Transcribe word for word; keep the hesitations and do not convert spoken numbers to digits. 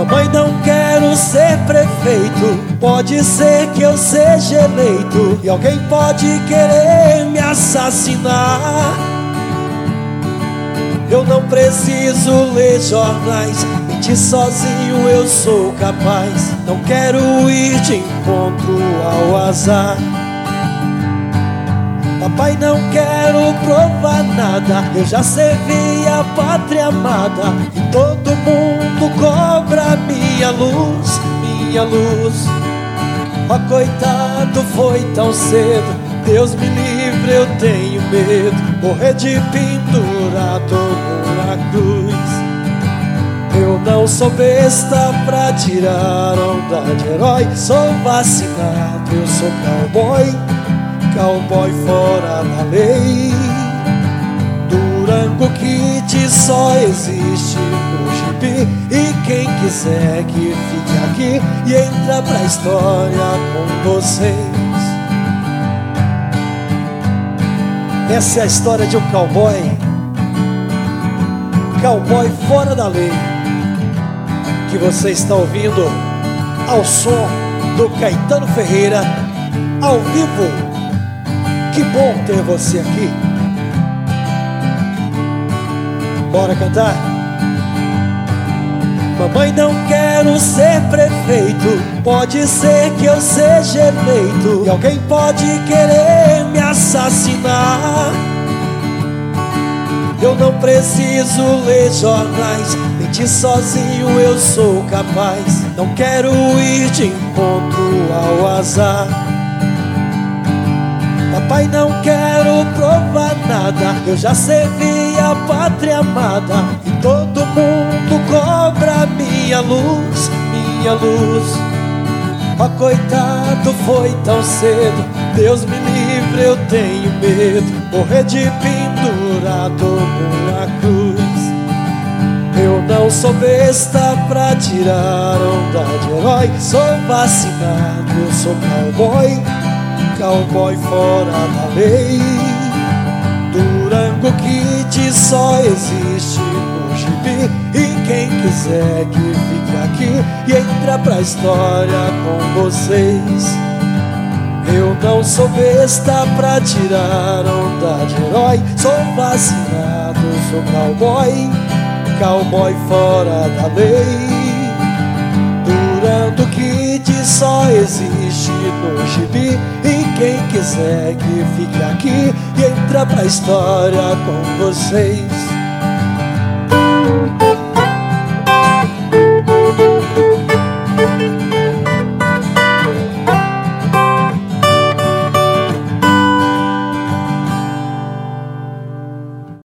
Mamãe, não quero ser prefeito, pode ser que eu seja eleito e alguém pode querer me assassinar. Eu não preciso ler jornais, mentir sozinho eu sou capaz. Não quero ir de encontro ao azar. Papai, não quero provar nada, eu já servi a pátria amada e todo mundo cobra minha luz, minha luz. Ó, coitado, foi tão cedo, Deus me livre, eu tenho medo, morrer de pendurado numa cruz. Eu não sou besta pra tirar onda de herói, sou vacinado, eu sou cowboy, cowboy fora da lei. Durango Kid só existe no gibi, e quem quiser que fique aqui e entra pra história com vocês. Essa é a história de um cowboy, cowboy fora da lei, que você está ouvindo ao som do Caetano Ferreira, ao vivo. Que bom ter você aqui. Bora cantar? Mamãe, não quero ser prefeito, pode ser que eu seja eleito e alguém pode querer me assassinar. Eu não preciso ler jornais, mentir sozinho eu sou capaz. Não quero ir de encontro ao azar. Papai, não quero provar nada, eu já servi a pátria amada e todo mundo cobra minha luz, minha luz. Ó, coitado, foi tão cedo, Deus me livre, eu tenho medo, morrer de pendurado numa cruz. Eu não sou besta pra tirar onda de herói, sou vacinado, eu sou cowboy, cowboy fora da lei. Durango Kid só existe no gibi, e quem quiser que fique aqui e entra pra história com vocês. Eu não sou besta pra tirar onda de herói, sou vacinado, sou cowboy, cowboy fora da lei. Durango Kid só existe no gibi, e quem quiser que fique aqui e entra pra história com vocês.